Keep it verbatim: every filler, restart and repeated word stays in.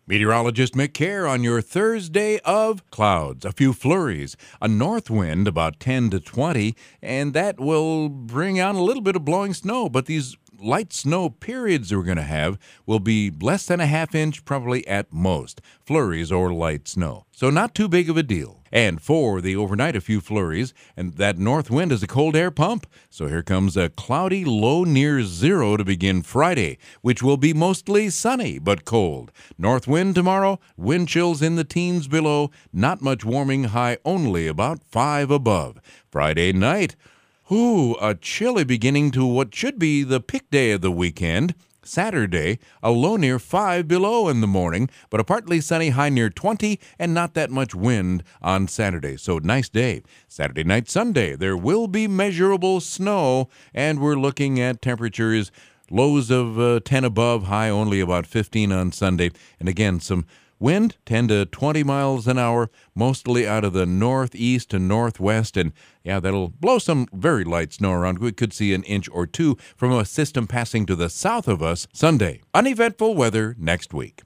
Meteorologist Mick Kerr on your Thursday of clouds. A few flurries, a north wind about ten to twenty, and that will bring on a little bit of blowing snow. But these light snow periods we're going to have will be less than a half inch, probably at most. Flurries or light snow. So not too big of a deal. And for the overnight, a few flurries, and that north wind is a cold air pump. So here comes a cloudy low near zero to begin Friday, which will be mostly sunny but cold. North wind tomorrow, wind chills in the teens below, not much warming, high only about five above. Friday night, ooh, a chilly beginning to what should be the pick day of the weekend. Saturday, a low near five below in the morning, but a partly sunny high near twenty and not that much wind on Saturday. So nice day. Saturday night, Sunday, there will be measurable snow, and we're looking at temperatures lows of uh, ten above, high only about fifteen on Sunday. And again, some wind, ten to twenty miles an hour, mostly out of the northeast to northwest. And yeah, that'll blow some very light snow around. We could see an inch or two from a system passing to the south of us Sunday. Uneventful weather next week.